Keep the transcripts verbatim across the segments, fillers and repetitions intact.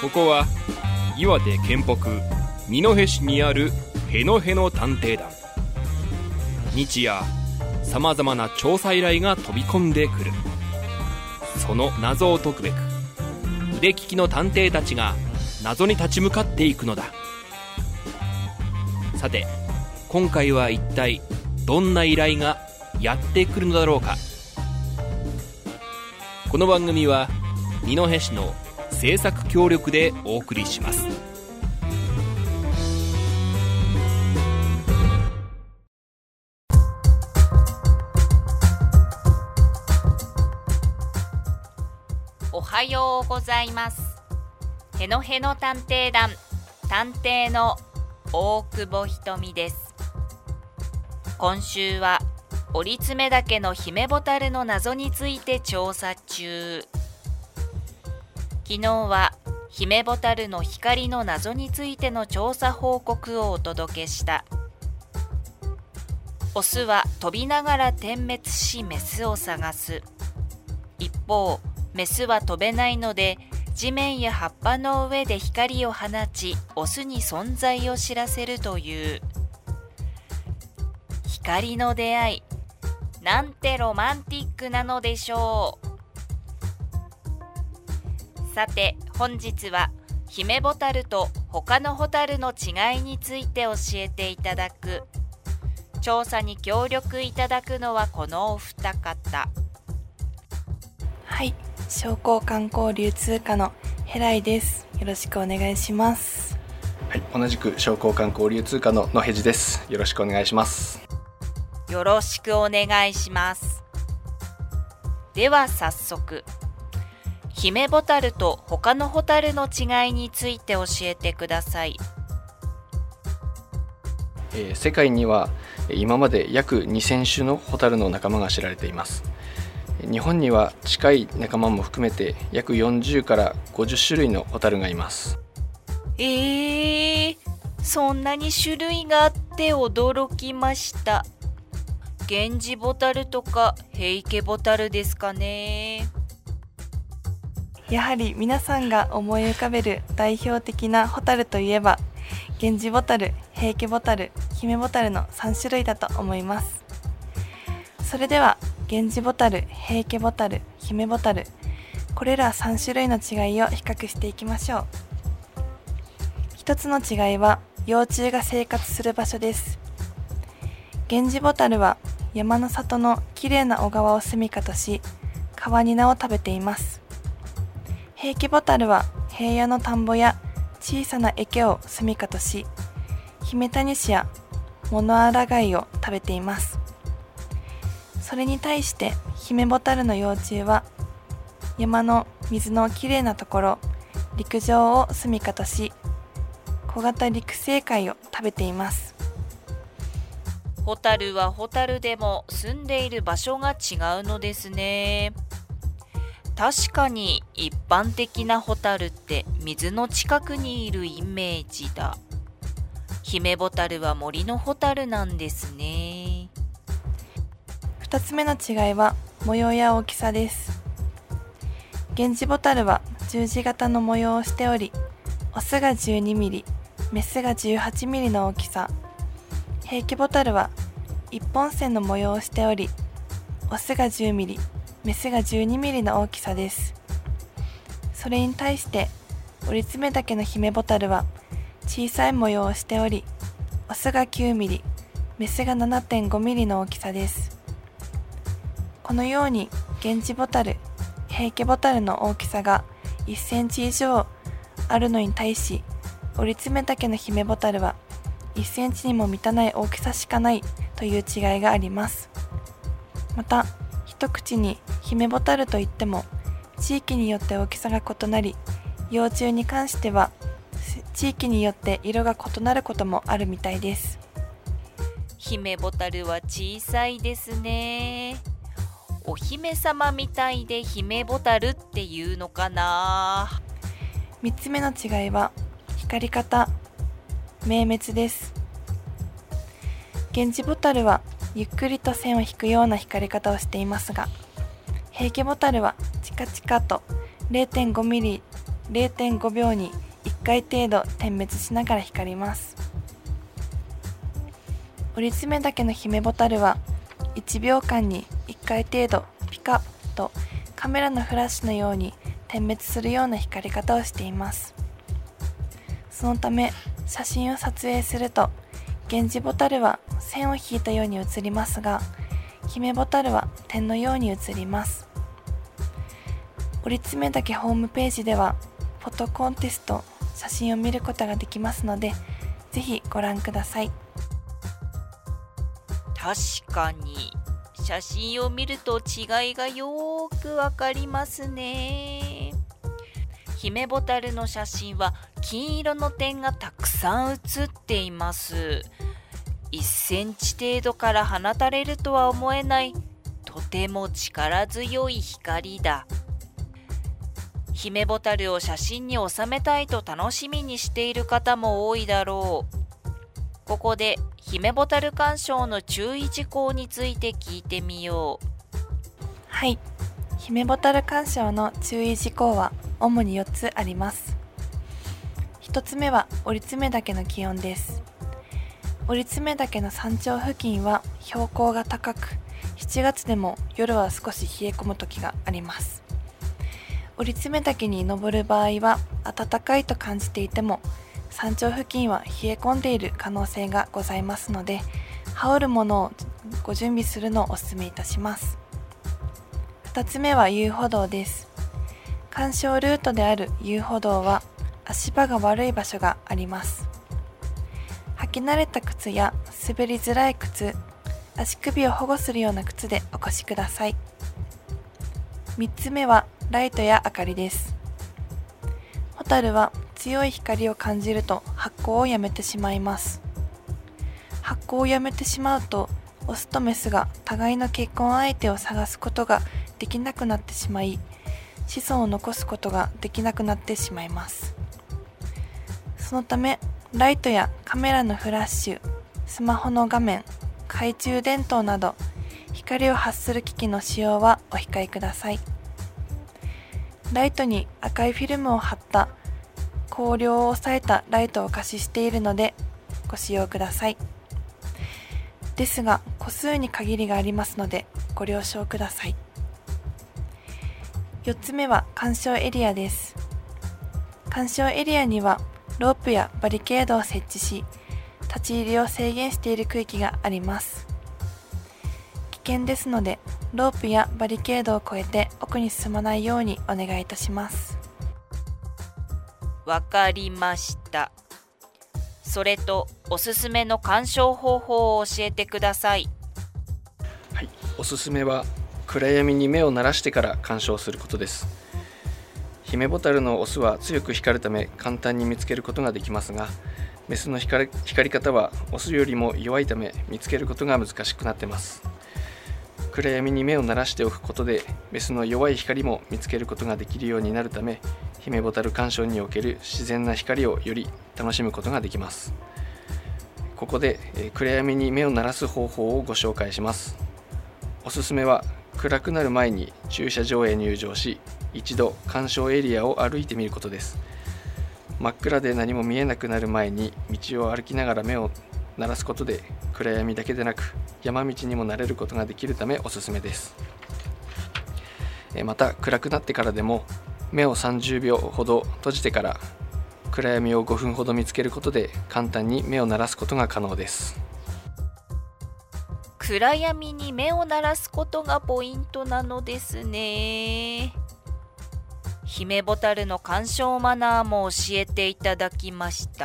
ここは岩手県北二戸市にあるへのへの探偵団。日夜さまざまな調査依頼が飛び込んでくる。その謎を解くべく腕利きの探偵たちが謎に立ち向かっていくのだ。さて今回は一体どんな依頼がやってくるのだろうか。この番組は二戸市の制作協力でお送りします。 おはようございます。へのへの探偵団探偵の大久保ひとみです。今週は折爪岳のヒメボタルの謎について調査中。昨日はヒメボタルの光の謎についての調査報告をお届けした。オスは飛びながら点滅しメスを探す。一方メスは飛べないので地面や葉っぱの上で光を放ちオスに存在を知らせるという。光の出会いなんてロマンティックなのでしょう。さて本日はヒメボタルと他のホタルの違いについて教えていただく。調査に協力いただくのはこのお二方。 はい、商工観光流通課のヘライです。よろしくお願いします。 はい、同じく商工観光流通課の野へじです。よろしくお願いします。 よろしくお願いします。では早速ヒメボタルと他のホタルの違いについて教えてください。 えー、世界には今まで約にせん種のホタルの仲間が知られています。日本には近い仲間も含めて約よんじゅうからごじゅっ種類のホタルがいます。 えー、そんなに種類があって驚きました。ゲンジボタルとかヘイケボタルですかね。 やはり皆さんが思い浮かべる代表的なホタルといえばゲンジボタル、ヘイケボタル、ヒメボタルのさん種類だと思います。それではゲンジボタル、ヘイケボタル、ヒメボタル、これらさん種類の違いを比較していきましょう。一つの違いは幼虫が生活する場所です。ゲンジボタルは山の里のきれいな小川を住処とし、カワニナを食べています。ヘイケボタルは平野の田んぼや小さな池を住処とし、ヒメタニシやモノアラガイを食べています。それに対してヒメボタルの幼虫は山の水のきれいなところ、陸上を住処とし、小型陸生貝を食べています。 ホタルはホタルでも住んでいる場所が違うのですね。確かに一般的なホタルって水の近くにいるイメージだ。ヒメボタルは森のホタルなんですね。 二つ目の違いは模様や大きさです。ゲンジボタルは十字型の模様をしており、オスがじゅうにミリ、メスがじゅうはちミリの大きさ。ヘイケボタルは一本線の模様をしており、オスがじゅうミリ、メスがじゅうにミリの大きさです。それに対して折爪岳のヒメボタルは小さい模様をしており、オスがきゅうミリ、メスが ななてんごミリの大きさです。このようにゲンジボタル、ヘイケボタルの大きさがいっセンチ以上あるのに対し、折爪岳のヒメボタルはいっセンチにも満たない大きさしかないという違いがあります。また一口にヒメボタルといっても地域によって大きさが異なり、幼虫に関しては地域によって色が異なることもあるみたいです。 ヒメボタルは小さいですね。お姫様みたいでヒメボタルっていうのかな。 みっつめの違いは光り方、明滅です。ゲンジボタルはゆっくりと線を引くような光り方をしていますが、ヘイケボタルはチカチカと れいてんごミリれいてんごびょうにいっかい程度点滅しながら光ります。折り爪岳のヒメボタルはいちびょうかんにいっかい程度ピカッとカメラのフラッシュのように点滅するような光り方をしています。そのため写真を撮影するとゲンジボタルは線を引いたように写りますが、ヒメボタルは点のように写ります。折り爪岳ホームページではフォトコンテスト写真を見ることができますので、ぜひご覧ください。 確かに写真を見ると違いがよーくわかりますね。ヒメボタルの写真は金色の点がたくさん写っています。いっセンチ程度から放たれるとは思えない、とても力強い光だ。ヒメボタルを写真に収めたいと楽しみにしている方も多いだろう。ここでヒメボタル鑑賞の注意事項について聞いてみよう。 はい、ヒメボタル鑑賞の注意事項は主によっつあります。ひとつめは折り爪岳の気温です。折り爪岳の山頂付近は標高が高く、しちがつでも夜は少し冷え込む時があります。折り爪岳に登る場合は暖かいと感じていても山頂付近は冷え込んでいる可能性がございますので、羽織るものをご準備するのをお勧めいたします。ふたつめは遊歩道です。鑑賞ルートである遊歩道は足場が悪い場所があります。履き慣れた靴や滑りづらい靴、足首を保護するような靴でお越しください。みっつめはライトや明かりです。ホタルは強い光を感じると発光をやめてしまいます。発光をやめてしまうとオスとメスが互いの結婚相手を探すことができなくなってしまい、子孫を残すことができなくなってしまいます。そのためライトやカメラのフラッシュ、スマホの画面、懐中電灯など光を発する機器の使用はお控えください。ライトに赤いフィルムを貼った光量を抑えたライトをお貸ししているのでご使用ください。ですが個数に限りがありますのでご了承ください。よっつめは鑑賞エリアです。鑑賞エリアにはロープやバリケードを設置し、立ち入りを制限している区域があります。危険ですのでロープやバリケードを越えて奥に進まないようにお願いいたします。 わかりました。それとおすすめの鑑賞方法を教えてください。 はい、おすすめは暗闇に目を慣らしてから鑑賞することです。ヒメボタルのオスは強く光るため簡単に見つけることができますが、メスの光り、光り方はオスよりも弱いため見つけることが難しくなっています。暗闇に目を慣らしておくことでメスの弱い光も見つけることができるようになるため、ヒメボタル鑑賞における自然な光をより楽しむことができます。ここで、えー、暗闇に目を慣らす方法をご紹介します。おすすめは暗くなる前に駐車場へ入場し、一度鑑賞エリアを歩いてみることです。真っ暗で何も見えなくなる前に道を歩きながら目を慣らすことで暗闇だけでなく山道にも慣れることができるためおすすめです。また暗くなってからでも目をさんじゅうびょうほど閉じてから暗闇をごふんほど見つけることで簡単に目を慣らすことが可能です。 暗闇に目を慣らすことがポイントなのですね。ヒメボタルの鑑賞マナーも教えていただきました。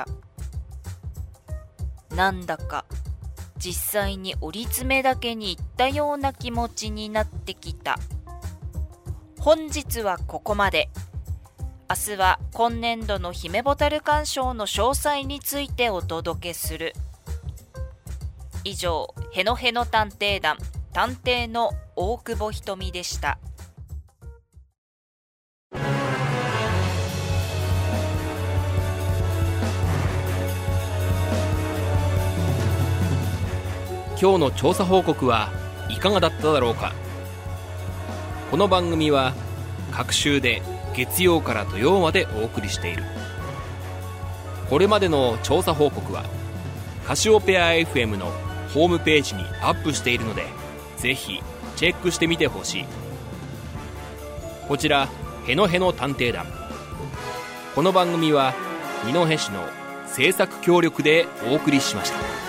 なんだか実際に折り爪岳に行ったような気持ちになってきた。本日はここまで。明日は今年度のヒメボタル鑑賞の詳細についてお届けする。以上、へのへの探偵団探偵の大久保ひとみでした。 今日の調査報告はいかがだっただろうか。この番組は各週で月曜から土曜までお送りしている。これまでの調査報告はカシオペア エフエム のホームページにアップしているので、ぜひチェックしてみてほしい。こちらへのへの探偵団、この番組は二戸市の制作協力でお送りしました。